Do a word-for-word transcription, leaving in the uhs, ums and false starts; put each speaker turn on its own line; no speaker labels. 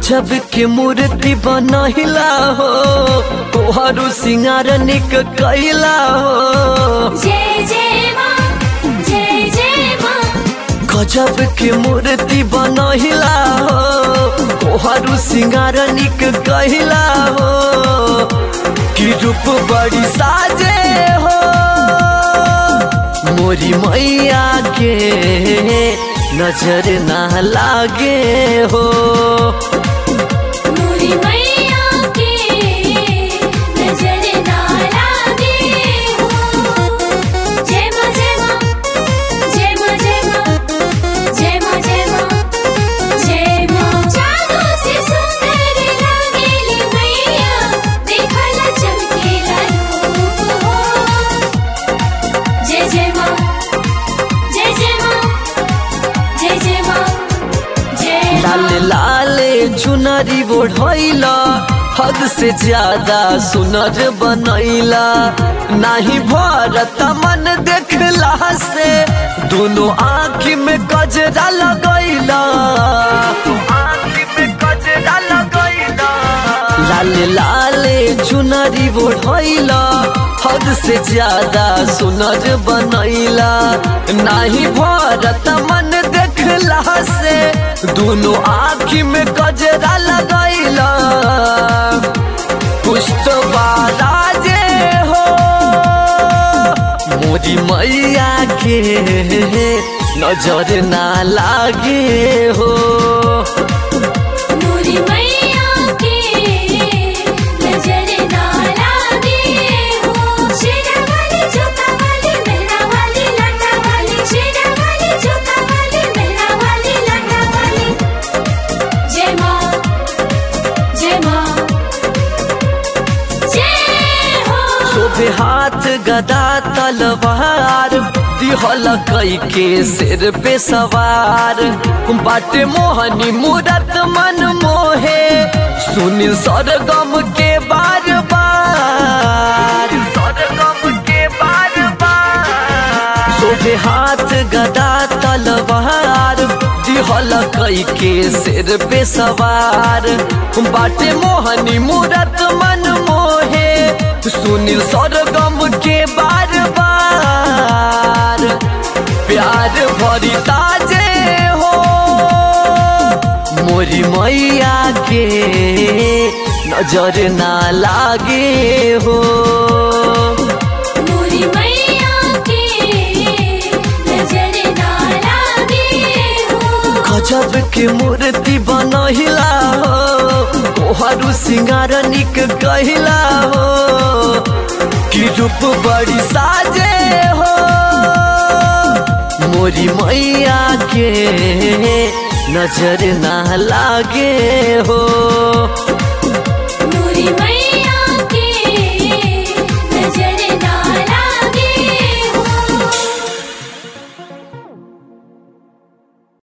गजब के मूर्ति बनहिला हो तोहारू सिंगार निक कैला हो।
जय जय माँ जय जय माँ।
गजब के मूर्ति बनहिला हो तोहारू सिंगार निक कैला हो कि रूप बड़ी साजे हो मोरी मैया के नजर ना लागे हो।
मोरी मैया के नजर ना लागे हो। जय माँ जय माँ जय माँ जय माँ जय माँ जय माँ जय माँ। जादू से सुंदर लागेली मैया देखला चमकेला रूप हो। जय जय माँ जय जय माँ जय जय माँ जय।
लाल लाल चुनरी ओढ़ैला हद से ज्यादा सुनर बनैला नाही भरत मन देखला से दोनों आँख में गजरा लगैला आँख में गजरा लगैला। लाल लाल चुनरी ओढ़ैला हद से ज्यादा सुनर बनैला नाही भरत मन देखला से दोनों आँख में गजरा लगैला। पुष्ट बाराजे हो मोरी मैया के नजर ना लागे हो।
मोरी मैया के नजर ना लागे हो। शेरा वाली जोता वाली मेहरा वाली लाटा वाली शेरा वाली जोता वाली मेहरा वाली लाटा वाली। जय माँ जय माँ जय हो।
शोभे हाथ गदा तलवार दिहल कई के सिर पे सवार बाटे मोहनी मूरत मन मोहे सुनील सरगम के बार बार सरगम के बार बार। शोभे हाथ गदा तलवार दिहल कई के सिर पे सवार बाटे मोहनी मूरत मन मोहे सुनील सरगम के बार बार। प्यार भरी ताजे हो मोरी मैया के नजर ना लागे हो।
मोरी मैया के नजर ना लागे हो।
गजब के मूर्ति बनहिला हो तोहारू सिंगार निक कहला हो कि रूप बड़ी साजे हो मोरी मैया के नजर ना लागे हो।